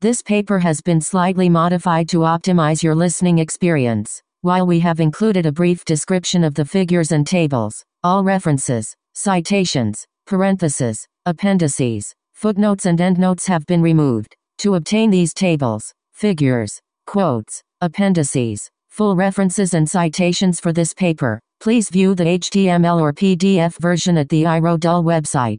This paper has been slightly modified to optimize your listening experience. While we have included a brief description of the figures and tables, all references, citations, parentheses, appendices, footnotes and endnotes have been removed. To obtain these tables, figures, quotes, appendices, full references and citations for this paper, please view the HTML or PDF version at the iRodul website,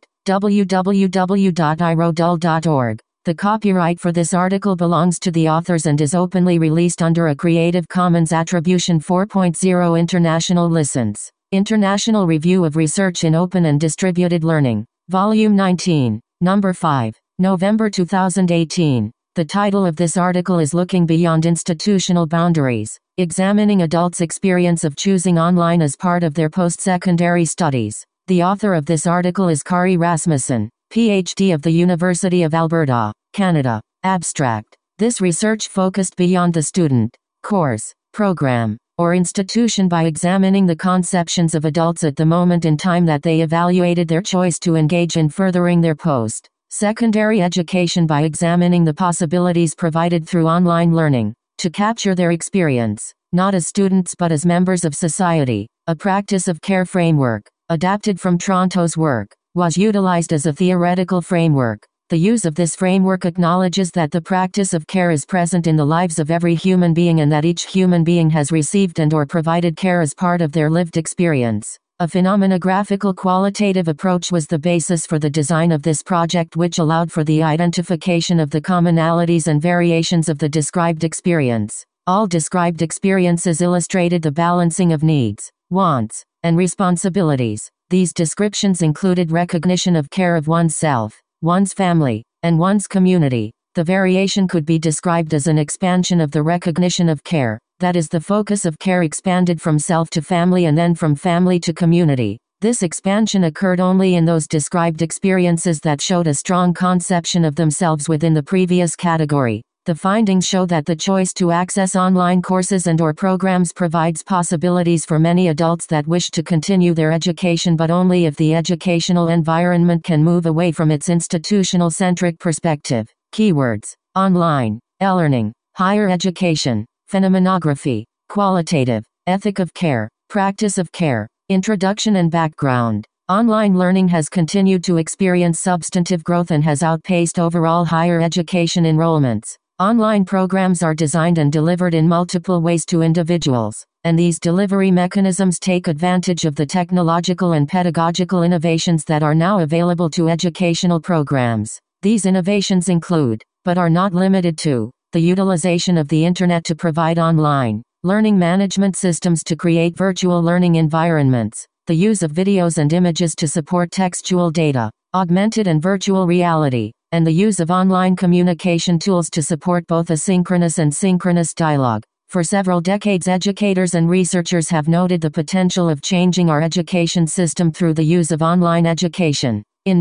www.irodul.org. The copyright for this article belongs to the authors and is openly released under a Creative Commons Attribution 4.0 International License. International Review of Research in Open and Distributed Learning. Volume 19, Number 5, November 2018. The title of this article is Looking Beyond Institutional Boundaries, Examining Adults' Experience of Choosing Online as Part of Their Post-Secondary Studies. The author of this article is Kari Rasmussen, PhD of the University of Alberta, Canada. Abstract. This research focused beyond the student, course, program, or institution by examining the conceptions of adults at the moment in time that they evaluated their choice to engage in furthering their post-secondary education by examining the possibilities provided through online learning, to capture their experience, not as students but as members of society. A practice of care framework, adapted from Tronto's work, was utilized as a theoretical framework. The use of this framework acknowledges that the practice of care is present in the lives of every human being and that each human being has received and/or provided care as part of their lived experience. A phenomenographical qualitative approach was the basis for the design of this project, which allowed for the identification of the commonalities and variations of the described experience. All described experiences illustrated the balancing of needs, wants, and responsibilities. These descriptions included recognition of care of oneself, one's family, and one's community. The variation could be described as an expansion of the recognition of care, that is, the focus of care expanded from self to family and then from family to community. This expansion occurred only in those described experiences that showed a strong conception of themselves within the previous category. The findings show that the choice to access online courses and/or programs provides possibilities for many adults that wish to continue their education, but only if the educational environment can move away from its institutional-centric perspective. Keywords: online, e-learning, higher education, phenomenography, qualitative, ethic of care, practice of care, introduction and background. Online learning has continued to experience substantive growth and has outpaced overall higher education enrollments. Online programs are designed and delivered in multiple ways to individuals, and these delivery mechanisms take advantage of the technological and pedagogical innovations that are now available to educational programs. These innovations include, but are not limited to, the utilization of the Internet to provide online learning management systems to create virtual learning environments, the use of videos and images to support textual data, augmented and virtual reality, and the use of online communication tools to support both asynchronous and synchronous dialogue. For several decades, educators and researchers have noted the potential of changing our education system through the use of online education. In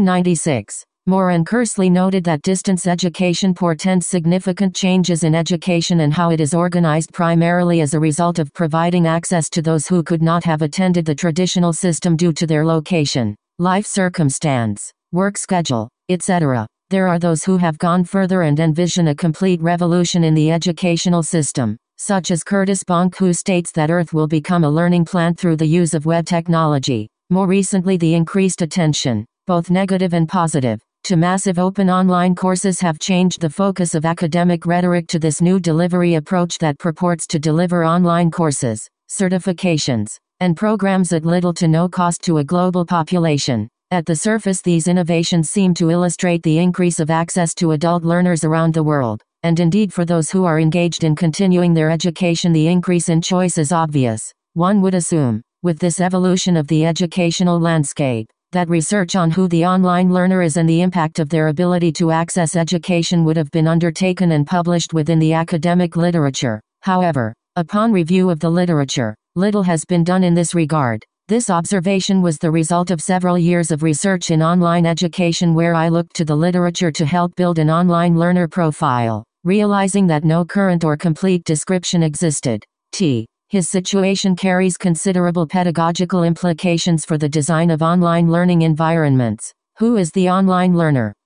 1996, Moore and Kersley noted that distance education portends significant changes in education and how it is organized, primarily as a result of providing access to those who could not have attended the traditional system due to their location, life circumstance, work schedule, etc. There are those who have gone further and envision a complete revolution in the educational system, such as Curtis Bonk, who states that Earth will become a learning plant through the use of web technology. More recently, the increased attention, both negative and positive, to massive open online courses have changed the focus of academic rhetoric to this new delivery approach that purports to deliver online courses, certifications, and programs at little to no cost to a global population. At the surface, these innovations seem to illustrate the increase of access to adult learners around the world, and indeed for those who are engaged in continuing their education, the increase in choice is obvious. One would assume, with this evolution of the educational landscape, that research on who the online learner is and the impact of their ability to access education would have been undertaken and published within the academic literature. However, upon review of the literature, little has been done in this regard. This observation was the result of several years of research in online education, where I looked to the literature to help build an online learner profile, realizing that no current or complete description existed. His situation carries considerable pedagogical implications for the design of online learning environments. Who is the online learner?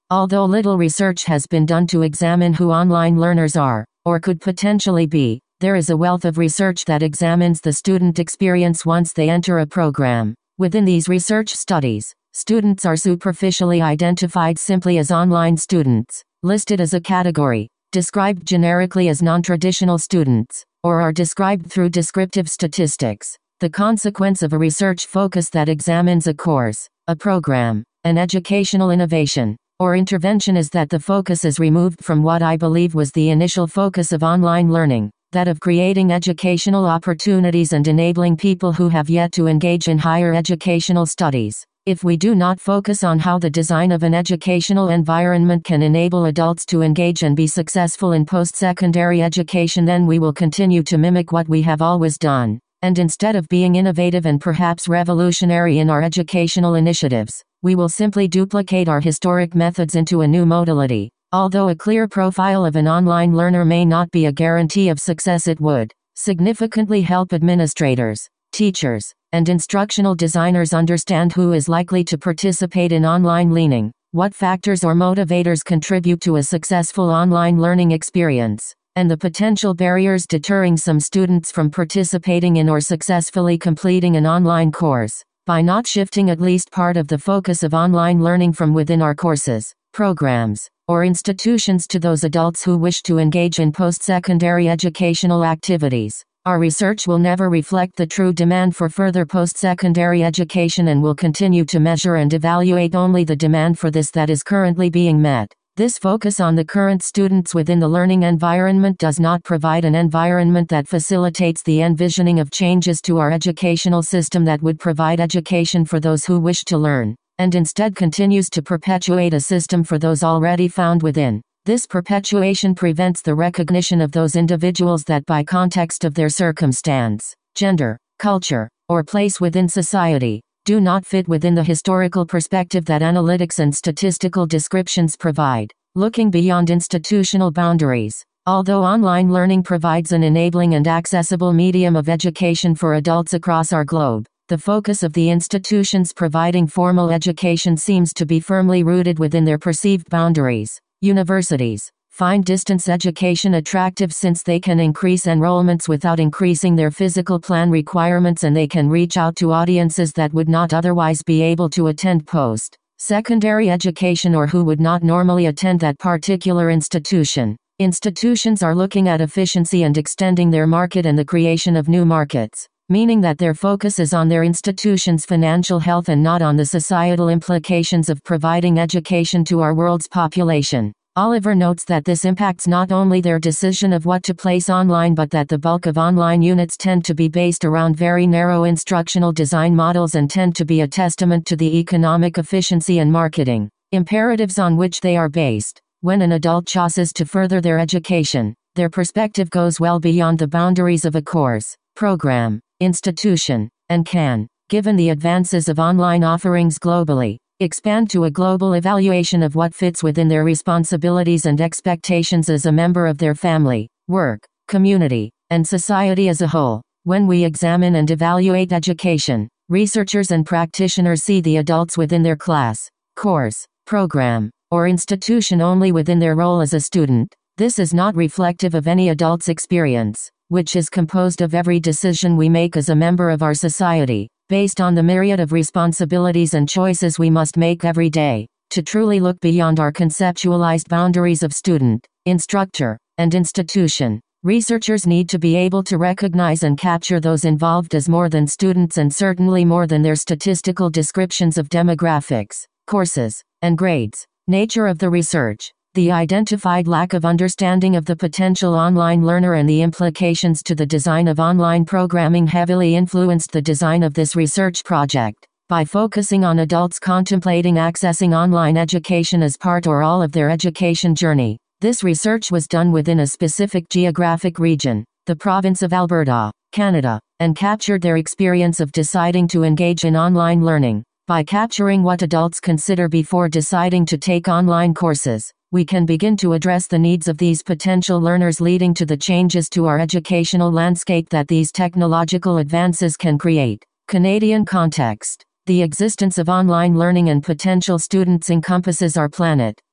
Although little research has been done to examine who online learners are, or could potentially be, there is a wealth of research that examines the student experience once they enter a program. Within these research studies, students are superficially identified simply as online students, listed as a category, described generically as non-traditional students, or are described through descriptive statistics. The consequence of a research focus that examines a course, a program, an educational innovation, or intervention is that the focus is removed from what I believe was the initial focus of online learning, that of creating educational opportunities and enabling people who have yet to engage in higher educational studies. If we do not focus on how the design of an educational environment can enable adults to engage and be successful in post-secondary education, then we will continue to mimic what we have always done. And instead of being innovative and perhaps revolutionary in our educational initiatives, we will simply duplicate our historic methods into a new modality. Although a clear profile of an online learner may not be a guarantee of success, it would significantly help administrators, teachers, and instructional designers understand who is likely to participate in online learning, what factors or motivators contribute to a successful online learning experience, and the potential barriers deterring some students from participating in or successfully completing an online course. By not shifting at least part of the focus of online learning from within our courses, programs, or institutions to those adults who wish to engage in post-secondary educational activities, our research will never reflect the true demand for further post-secondary education and will continue to measure and evaluate only the demand for this that is currently being met. This focus on the current students within the learning environment does not provide an environment that facilitates the envisioning of changes to our educational system that would provide education for those who wish to learn, and instead continues to perpetuate a system for those already found within. This perpetuation prevents the recognition of those individuals that by context of their circumstance, gender, culture, or place within society, do not fit within the historical perspective that analytics and statistical descriptions provide. Looking beyond institutional boundaries, although online learning provides an enabling and accessible medium of education for adults across our globe, the focus of the institutions providing formal education seems to be firmly rooted within their perceived boundaries. Universities find distance education attractive since they can increase enrollments without increasing their physical plan requirements, and they can reach out to audiences that would not otherwise be able to attend post-secondary education or who would not normally attend that particular institution. Institutions are looking at efficiency and extending their market and the creation of new markets, meaning that their focus is on their institution's financial health and not on the societal implications of providing education to our world's population. Oliver notes that this impacts not only their decision of what to place online but that the bulk of online units tend to be based around very narrow instructional design models and tend to be a testament to the economic efficiency and marketing imperatives on which they are based. When an adult chooses to further their education, their perspective goes well beyond the boundaries of a course, program, institution, and can, given the advances of online offerings globally, expand to a global evaluation of what fits within their responsibilities and expectations as a member of their family, work, community, and society as a whole. When we examine and evaluate education, researchers and practitioners see the adults within their class, course, program, or institution only within their role as a student. This is not reflective of any adult's experience, which is composed of every decision we make as a member of our society, based on the myriad of responsibilities and choices we must make every day. To truly look beyond our conceptualized boundaries of student, instructor, and institution, researchers need to be able to recognize and capture those involved as more than students and certainly more than their statistical descriptions of demographics, courses, and grades. Nature of the research. The identified lack of understanding of the potential online learner and the implications to the design of online programming heavily influenced the design of this research project. By focusing on adults contemplating accessing online education as part or all of their education journey, this research was done within a specific geographic region, the province of Alberta, Canada, and captured their experience of deciding to engage in online learning. By capturing what adults consider before deciding to take online courses, we can begin to address the needs of these potential learners, leading to the changes to our educational landscape that these technological advances can create. Canadian context. The existence of online learning and potential students encompasses our planet,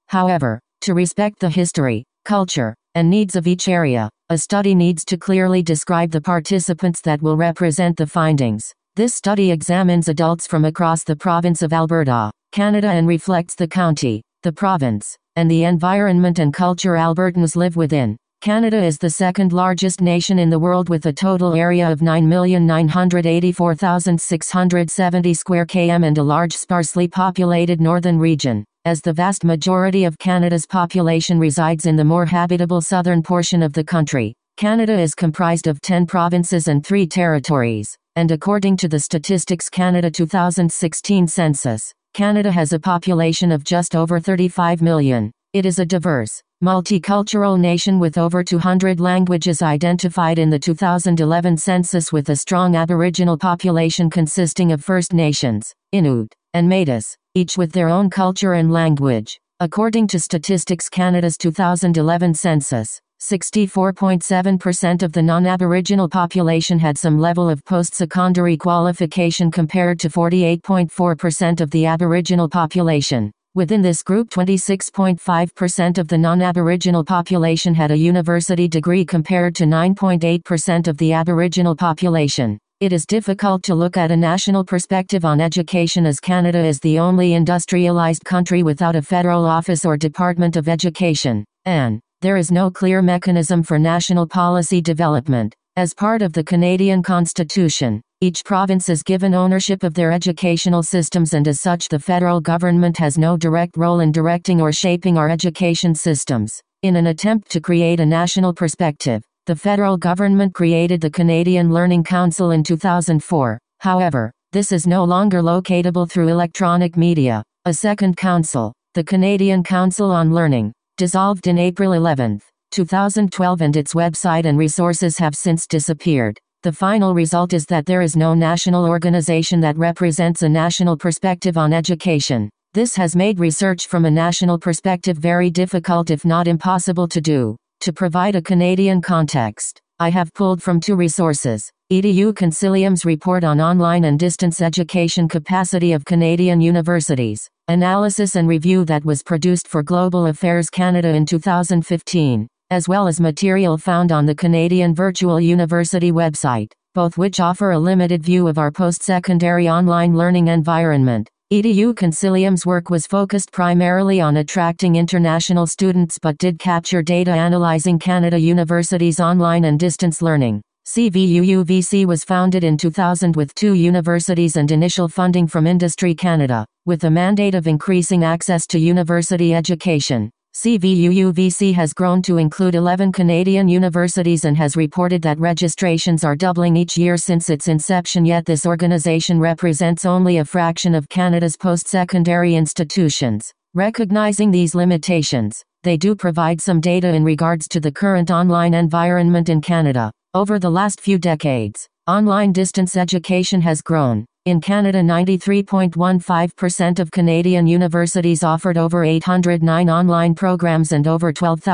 However, to respect the history, culture, and needs of each area, a study needs to clearly describe the participants that will represent the findings. This study examines adults from across the province of Alberta, Canada, and reflects the county, the province, and the environment and culture Albertans live within. Canada is the second largest nation in the world with a total area of 9,984,670 square km and a large sparsely populated northern region. As the vast majority of Canada's population resides in the more habitable southern portion of the country, Canada is comprised of 10 provinces and 3 territories, and according to the Statistics Canada 2016 census, Canada has a population of just over 35 million. It is a diverse, multicultural nation with over 200 languages identified in the 2011 census, with a strong Aboriginal population consisting of First Nations, Inuit, and Métis, each with their own culture and language. According to Statistics Canada's 2011 census, 64.7% of the non-Aboriginal population had some level of post-secondary qualification compared to 48.4% of the Aboriginal population. Within this group, 26.5% of the non-Aboriginal population had a university degree compared to 9.8% of the Aboriginal population. It is difficult to look at a national perspective on education, as Canada is the only industrialized country without a federal office or Department of Education, and there is no clear mechanism for national policy development. As part of the Canadian Constitution, each province is given ownership of their educational systems, and as such the federal government has no direct role in directing or shaping our education systems. In an attempt to create a national perspective, the federal government created the Canadian Learning Council in 2004. However, this is no longer locatable through electronic media. A second council, the Canadian Council on Learning, dissolved in April 11, 2012, and its website and resources have since disappeared. The final result is that there is no national organization that represents a national perspective on education. This has made research from a national perspective very difficult, if not impossible, to do. To provide a Canadian context, I have pulled from 2 resources: EDU Consilium's report on online and distance education capacity of Canadian universities, analysis and review that was produced for Global Affairs Canada in 2015, as well as material found on the Canadian Virtual University website, both which offer a limited view of our post-secondary online learning environment. EDU Consilium's work was focused primarily on attracting international students but did capture data analyzing Canada University's online and distance learning. CVUUVC was founded in 2000 with 2 universities and initial funding from Industry Canada, with a mandate of increasing access to university education. CVUUVC has grown to include 11 Canadian universities and has reported that registrations are doubling each year since its inception, yet this organization represents only a fraction of Canada's post-secondary institutions. Recognizing these limitations, they do provide some data in regards to the current online environment in Canada. Over the last few decades, online distance education has grown. In Canada, 93.15% of Canadian universities offered over 809 online programs and over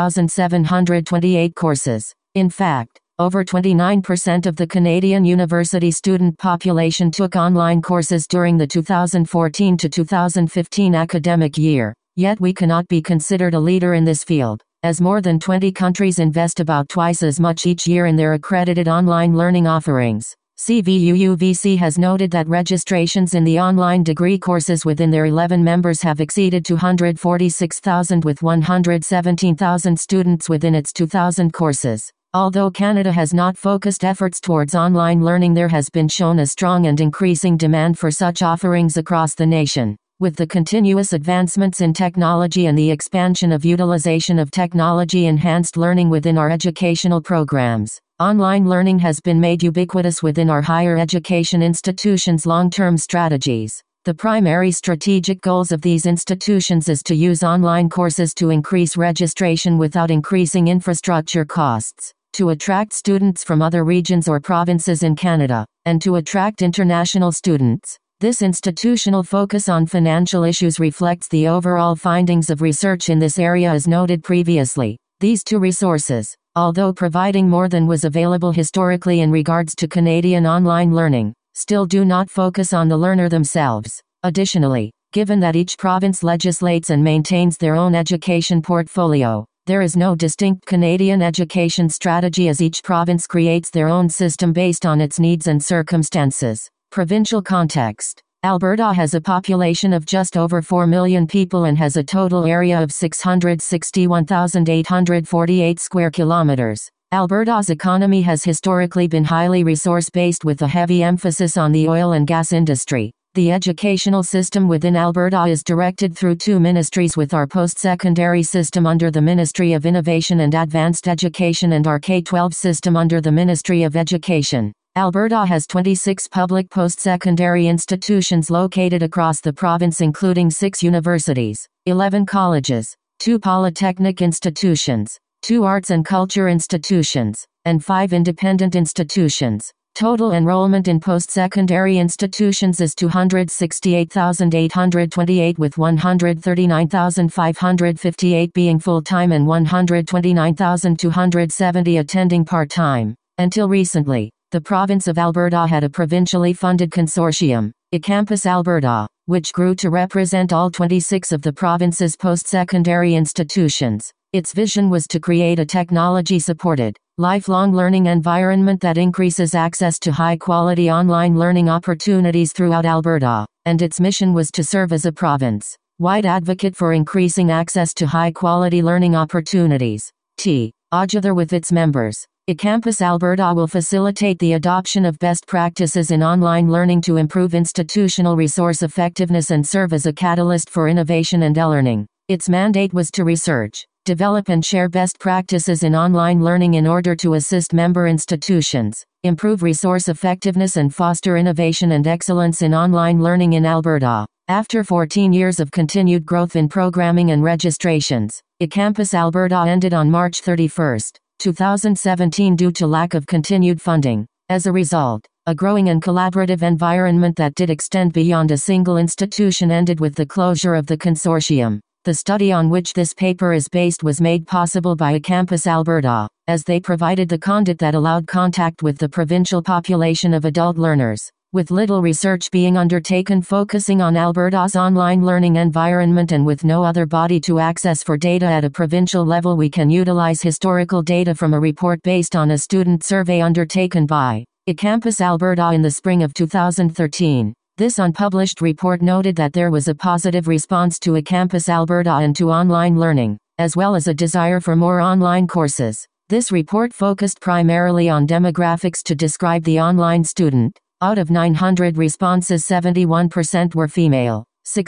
12,728 courses. In fact, over 29% of the Canadian university student population took online courses during the 2014 to 2015 academic year. Yet we cannot be considered a leader in this field, as more than 20 countries invest about twice as much each year in their accredited online learning offerings. CVUUVC has noted that registrations in the online degree courses within their 11 members have exceeded 246,000, with 117,000 students within its 2,000 courses. Although Canada has not focused efforts towards online learning, there has been shown a strong and increasing demand for such offerings across the nation. With the continuous advancements in technology and the expansion of utilization of technology-enhanced learning within our educational programs, online learning has been made ubiquitous within our higher education institutions' long-term strategies. The primary strategic goals of these institutions is to use online courses to increase registration without increasing infrastructure costs, to attract students from other regions or provinces in Canada, and to attract international students. This institutional focus on financial issues reflects the overall findings of research in this area as noted previously. These 2 resources, although providing more than was available historically in regards to Canadian online learning, still do not focus on the learner themselves. Additionally, Given that each province legislates and maintains their own education portfolio, there is no distinct Canadian education strategy as each province creates their own system based on its needs and circumstances. Provincial context. Alberta has a population of just over 4 million people and has a total area of 661,848 square kilometers. Alberta's economy has historically been highly resource-based with a heavy emphasis on the oil and gas industry. The educational system within Alberta is directed through two ministries, with our post-secondary system under the Ministry of Innovation and Advanced Education and our K-12 system under the Ministry of Education. Alberta has 26 public post-secondary institutions located across the province, including 6 universities, 11 colleges, 2 polytechnic institutions, 2 arts and culture institutions, and 5 independent institutions. Total enrollment in post-secondary institutions is 268,828, with 139,558 being full-time and 129,270 attending part-time. Until recently, the province of Alberta had a provincially funded consortium, eCampus Alberta, which grew to represent all 26 of the province's post-secondary institutions. Its vision was to create a technology-supported, lifelong learning environment that increases access to high-quality online learning opportunities throughout Alberta, and its mission was to serve as a province-wide advocate for increasing access to high-quality learning opportunities. Together with its members, eCampus Alberta will facilitate the adoption of best practices in online learning to improve institutional resource effectiveness and serve as a catalyst for innovation and e-learning. Its mandate was to research, develop and share best practices in online learning in order to assist member institutions, improve resource effectiveness and foster innovation and excellence in online learning in Alberta. After 14 years of continued growth in programming and registrations, eCampus Alberta ended on March 31, 2017 due to lack of continued funding. As a result, a growing and collaborative environment that did extend beyond a single institution ended with the closure of the consortium. The study on which this paper is based was made possible by eCampus Alberta, as they provided the conduit that allowed contact with the provincial population of adult learners. With little research being undertaken focusing on Alberta's online learning environment and with no other body to access for data at a provincial level, we can utilize historical data from a report based on a student survey undertaken by eCampus Alberta in the spring of 2013. This unpublished report noted that there was a positive response to eCampus Alberta and to online learning, as well as a desire for more online courses. This report focused primarily on demographics to describe the online student. Out of 900 responses, 71% were female,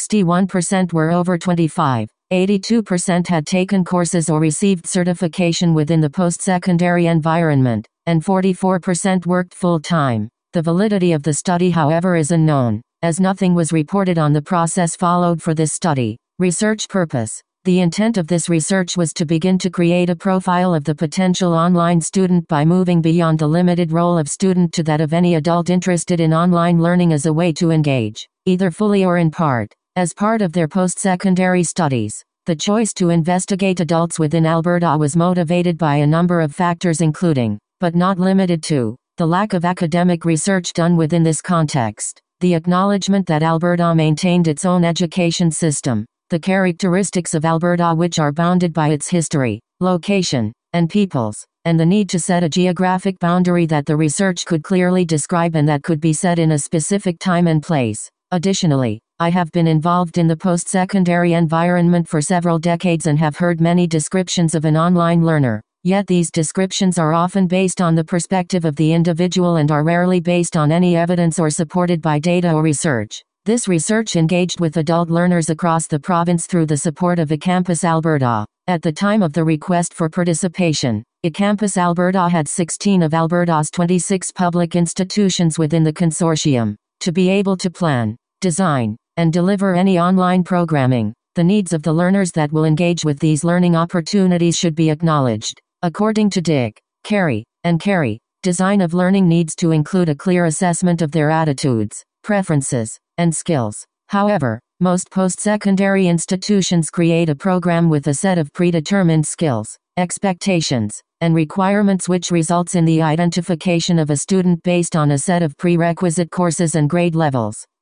61% were over 25, 82% had taken courses or received certification within the post-secondary environment, and 44% worked full-time. The validity of the study, however, is unknown, as nothing was reported on the process followed for this study. Research purpose. The intent of this research was to begin to create a profile of the potential online student by moving beyond the limited role of student to that of any adult interested in online learning as a way to engage, either fully or in part, as part of their post-secondary studies. The choice to investigate adults within Alberta was motivated by a number of factors, including, but not limited to, the lack of academic research done within this context, the acknowledgement that Alberta maintained its own education system, the characteristics of Alberta which are bounded by its history, location, and peoples, and the need to set a geographic boundary that the research could clearly describe and that could be set in a specific time and place. Additionally, I have been involved in the post-secondary environment for several decades and have heard many descriptions of an online learner. Yet these descriptions are often based on the perspective of the individual and are rarely based on any evidence or supported by data or research. This research engaged with adult learners across the province through the support of eCampus Alberta. At the time of the request for participation, eCampus Alberta had 16 of Alberta's 26 public institutions within the consortium. To be able to plan, design, and deliver any online programming, the needs of the learners that will engage with these learning opportunities should be acknowledged. According to Dick, Carey, and Carey, design of learning needs to include a clear assessment of their attitudes, preferences, and skills. However, most post-secondary institutions create a program with a set of predetermined skills, expectations, and requirements, which results in the identification of a student based on a set of prerequisite courses and grade levels.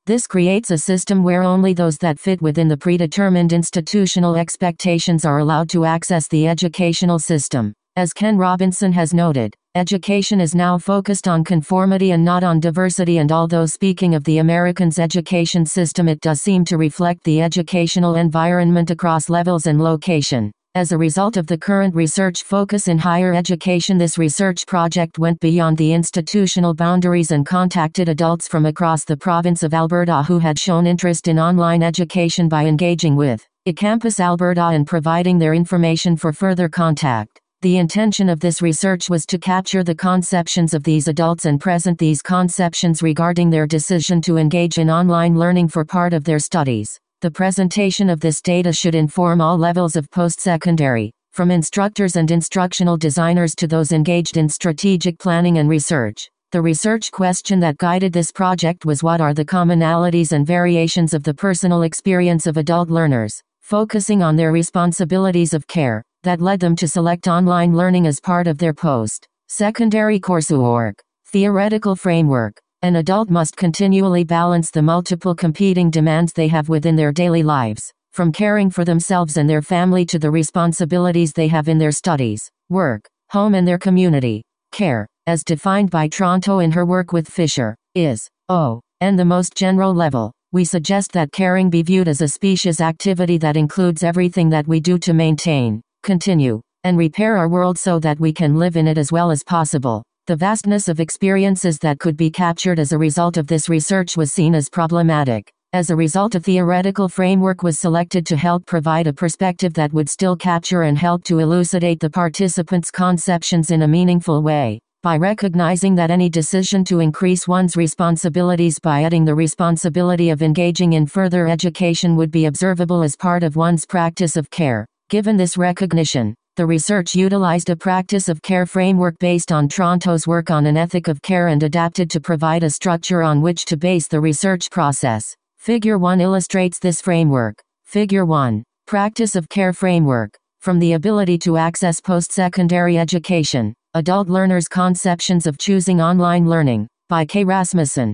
This creates a system where only those that fit within the predetermined institutional expectations are allowed to access the educational system. As Ken Robinson has noted, education is now focused on conformity and not on diversity, and although speaking of the Americans' education system, it does seem to reflect the educational environment across levels and location. As a result of the current research focus in higher education, this research project went beyond the institutional boundaries and contacted adults from across the province of Alberta who had shown interest in online education by engaging with eCampus Alberta and providing their information for further contact. The intention of this research was to capture the conceptions of these adults and present these conceptions regarding their decision to engage in online learning for part of their studies. The presentation of this data should inform all levels of post-secondary, from instructors and instructional designers to those engaged in strategic planning and research. The research question that guided this project was, what are the commonalities and variations of the personal experience of adult learners, focusing on their responsibilities of care, that led them to select online learning as part of their post-secondary coursework. Theoretical framework. An adult must continually balance the multiple competing demands they have within their daily lives, from caring for themselves and their family to the responsibilities they have in their studies, work, home and their community. Care, as defined by Tronto in her work with Fisher, is and the most general level. We suggest that caring be viewed as a specious activity that includes everything that we do to maintain, continue, and repair our world so that we can live in it as well as possible. The vastness of experiences that could be captured as a result of this research was seen as problematic. As a result, a theoretical framework was selected to help provide a perspective that would still capture and help to elucidate the participants' conceptions in a meaningful way. By recognizing that any decision to increase one's responsibilities by adding the responsibility of engaging in further education would be observable as part of one's practice of care. Given this recognition, the research utilized a practice of care framework based on Tronto's work on an ethic of care and adapted to provide a structure on which to base the research process. Figure 1 illustrates this framework. Figure 1. Practice of care framework. From the ability to access post-secondary education, adult learners' conceptions of choosing online learning, by K. Rasmussen,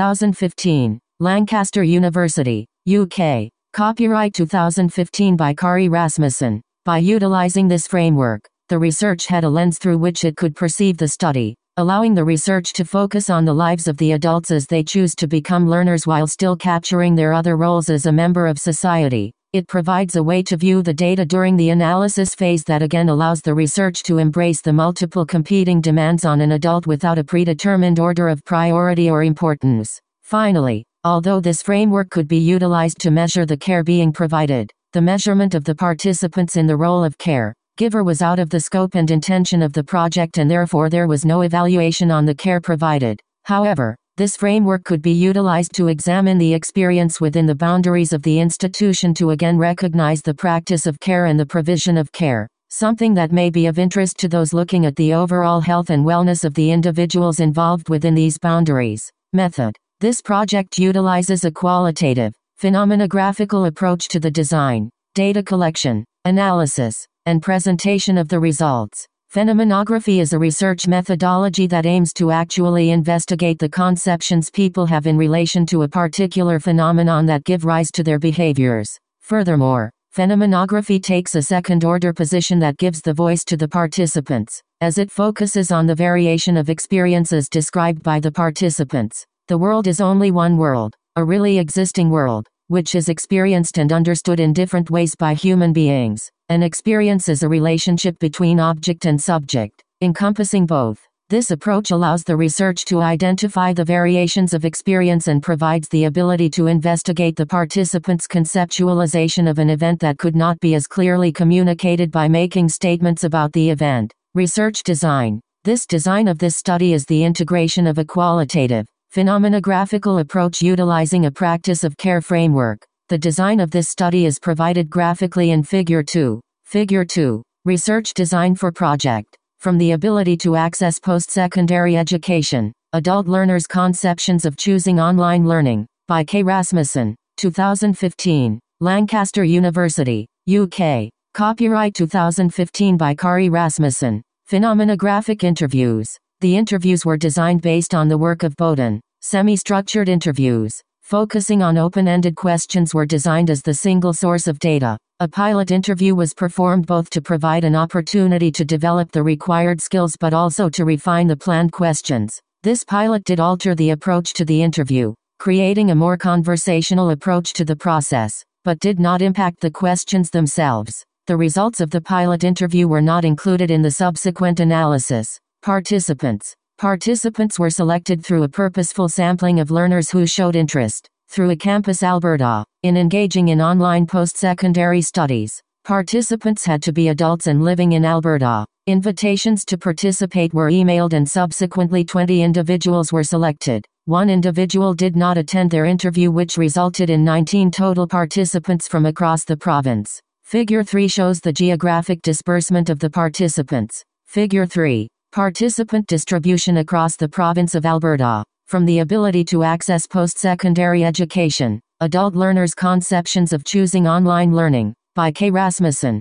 2015, Lancaster University, UK. Copyright 2015 by Kari Rasmussen. By utilizing this framework, the research had a lens through which it could perceive the study, allowing the research to focus on the lives of the adults as they choose to become learners while still capturing their other roles as a member of society. It provides a way to view the data during the analysis phase that again allows the research to embrace the multiple competing demands on an adult without a predetermined order of priority or importance. Finally, although this framework could be utilized to measure the care being provided, the measurement of the participants in the role of care giver was out of the scope and intention of the project, and therefore there was no evaluation on the care provided. However, this framework could be utilized to examine the experience within the boundaries of the institution to again recognize the practice of care and the provision of care, something that may be of interest to those looking at the overall health and wellness of the individuals involved within these boundaries. Method. This project utilizes a qualitative, phenomenographical approach to the design, data collection, analysis, and presentation of the results. Phenomenography is a research methodology that aims to actually investigate the conceptions people have in relation to a particular phenomenon that give rise to their behaviors. Furthermore, phenomenography takes a second-order position that gives the voice to the participants, as it focuses on the variation of experiences described by the participants. The world is only one world, a really existing world, which is experienced and understood in different ways by human beings. An experience is a relationship between object and subject, encompassing both. This approach allows the research to identify the variations of experience and provides the ability to investigate the participants' conceptualization of an event that could not be as clearly communicated by making statements about the event. Research design. This design of this study is the integration of a qualitative, phenomenographical approach utilizing a practice of care framework. The design of this study is provided graphically in Figure 2. Figure 2. Research design for project. From the ability to access post-secondary education, adult learners' conceptions of choosing online learning, by K. Rasmussen, 2015, Lancaster University, UK. Copyright 2015 by Kari Rasmussen. Phenomenographic interviews. The interviews were designed based on the work of Bowden. Semi-structured interviews. focusing on open-ended questions were designed as the single source of data. A pilot interview was performed both to provide an opportunity to develop the required skills but also to refine the planned questions. This pilot did alter the approach to the interview, creating a more conversational approach to the process, but did not impact the questions themselves. The results of the pilot interview were not included in the subsequent analysis. Participants were selected through a purposeful sampling of learners who showed interest, through Campus Alberta, in engaging in online post-secondary studies. Participants had to be adults and living in Alberta. Invitations to participate were emailed and subsequently 20 individuals were selected. One individual did not attend their interview, which resulted in 19 total participants from across the province. Figure 3 shows the geographic disbursement of the participants. Figure 3. Participant distribution across the province of Alberta. From the ability to access post-secondary education, Adult Learners' Conceptions of Choosing Online Learning, by K. Rasmussen,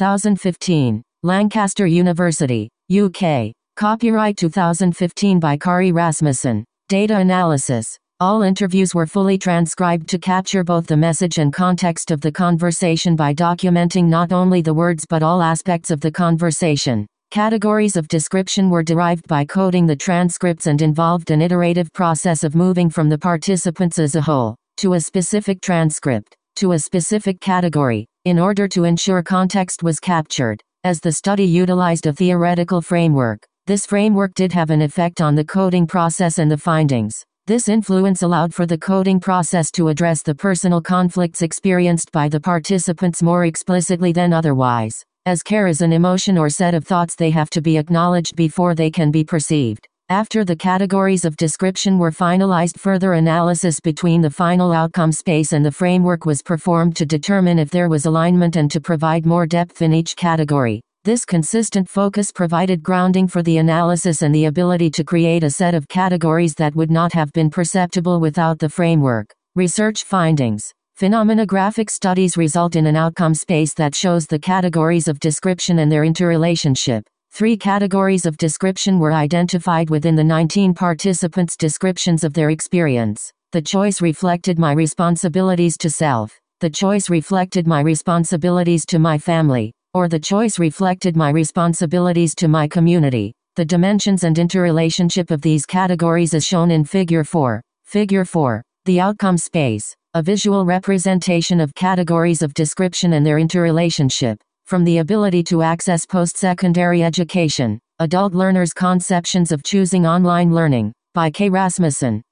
2015, Lancaster University, UK. Copyright 2015 by Kari Rasmussen. Data analysis. All interviews were fully transcribed to capture both the message and context of the conversation by documenting not only the words but all aspects of the conversation. Categories of description were derived by coding the transcripts and involved an iterative process of moving from the participants as a whole, to a specific transcript, to a specific category, in order to ensure context was captured. As the study utilized a theoretical framework, this framework did have an effect on the coding process and the findings. This influence allowed for the coding process to address the personal conflicts experienced by the participants more explicitly than otherwise. As care is an emotion or set of thoughts, they have to be acknowledged before they can be perceived. After the categories of description were finalized, further analysis between the final outcome space and the framework was performed to determine if there was alignment and to provide more depth in each category. This consistent focus provided grounding for the analysis and the ability to create a set of categories that would not have been perceptible without the framework. Research findings. Phenomenographic studies result in an outcome space that shows the categories of description and their interrelationship. 3 categories of description were identified within the 19 participants' descriptions of their experience. The choice reflected my responsibilities to self. The choice reflected my responsibilities to my family. Or the choice reflected my responsibilities to my community. The dimensions and interrelationship of these categories is shown in Figure 4. Figure 4. The outcome space. A visual representation of categories of description and their interrelationship. From the ability to access post-secondary education, Adult Learners' Conceptions of Choosing Online Learning, by K. Rasmussen,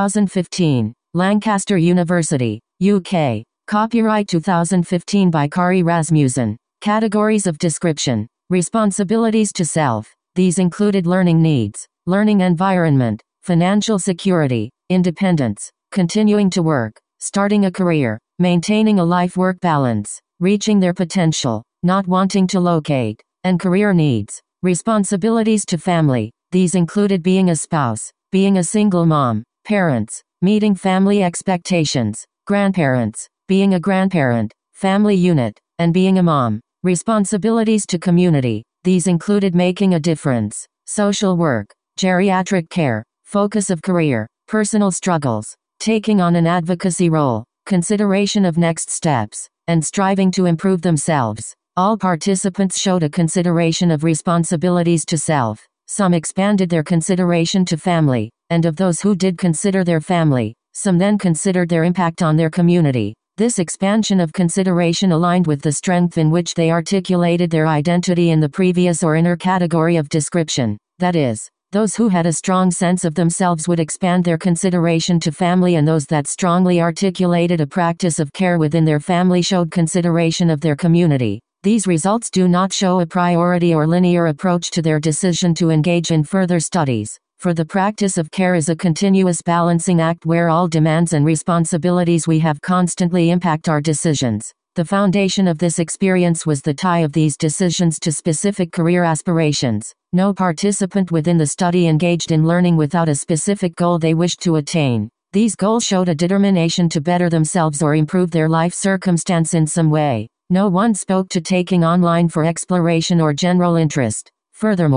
2015, Lancaster University, UK. Copyright 2015 by Kari Rasmussen. Categories of description. Responsibilities to self. These included learning needs, learning environment, financial security, independence, continuing to work, starting a career, maintaining a life-work balance, reaching their potential, not wanting to locate, and career needs. Responsibilities to family. These included being a spouse, being a single mom, parents, meeting family expectations, grandparents, being a grandparent, family unit, and being a mom. Responsibilities to community. These included making a difference, social work, geriatric care, focus of career, personal struggles, taking on an advocacy role, consideration of next steps, and striving to improve themselves. All participants showed a consideration of responsibilities to self. Some expanded their consideration to family, and of those who did consider their family, some then considered their impact on their community. This expansion of consideration aligned with the strength in which they articulated their identity in the previous or inner category of description. That is, those who had a strong sense of themselves would expand their consideration to family, and those that strongly articulated a practice of care within their family showed consideration of their community. These results do not show a priority or linear approach to their decision to engage in further studies. For the practice of care is a continuous balancing act where all demands and responsibilities we have constantly impact our decisions. The foundation of this experience was the tie of these decisions to specific career aspirations. No participant within the study engaged in learning without a specific goal they wished to attain. These goals showed a determination to better themselves or improve their life circumstance in some way. No one spoke to taking online for exploration or general interest. Furthermore,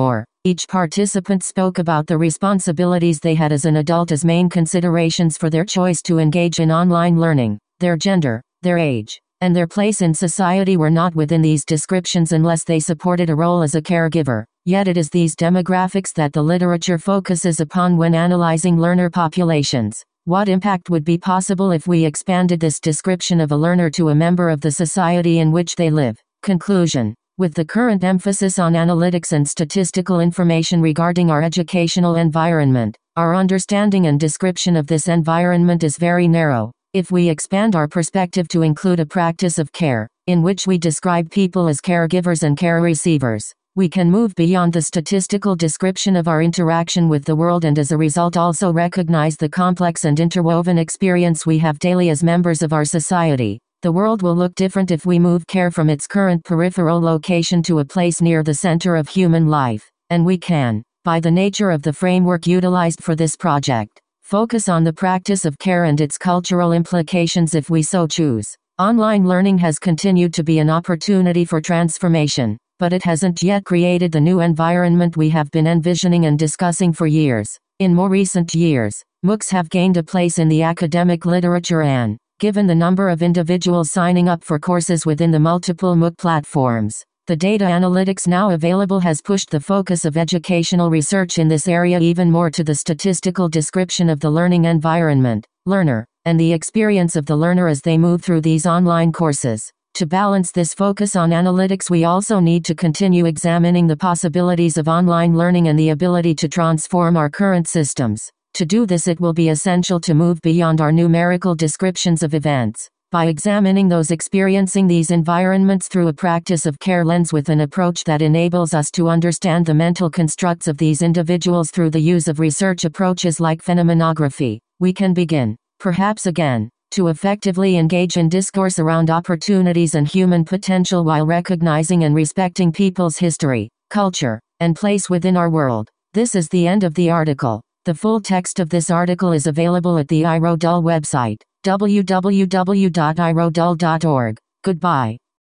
Each participant spoke about the responsibilities they had as an adult as main considerations for their choice to engage in online learning. Their gender, their age, and their place in society were not within these descriptions unless they supported a role as a caregiver. Yet it is these demographics that the literature focuses upon when analyzing learner populations. What impact would be possible if we expanded this description of a learner to a member of the society in which they live? Conclusion. With the current emphasis on analytics and statistical information regarding our educational environment, our understanding and description of this environment is very narrow. If we expand our perspective to include a practice of care, in which we describe people as caregivers and care receivers, we can move beyond the statistical description of our interaction with the world and as a result also recognize the complex and interwoven experience we have daily as members of our society. The world will look different if we move care from its current peripheral location to a place near the center of human life, and we can, by the nature of the framework utilized for this project, focus on the practice of care and its cultural implications if we so choose. Online learning has continued to be an opportunity for transformation, but it hasn't yet created the new environment we have been envisioning and discussing for years. In more recent years, MOOCs have gained a place in the academic literature and, given the number of individuals signing up for courses within the multiple MOOC platforms, the data analytics now available has pushed the focus of educational research in this area even more to the statistical description of the learning environment, learner, and the experience of the learner as they move through these online courses. To balance this focus on analytics, we also need to continue examining the possibilities of online learning and the ability to transform our current systems. To do this, it will be essential to move beyond our numerical descriptions of events. By examining those experiencing these environments through a practice of care lens with an approach that enables us to understand the mental constructs of these individuals through the use of research approaches like phenomenography, we can begin, perhaps again, to effectively engage in discourse around opportunities and human potential while recognizing and respecting people's history, culture, and place within our world. This is the end of the article. The full text of this article is available at the iRodul website, www.irodul.org. Goodbye.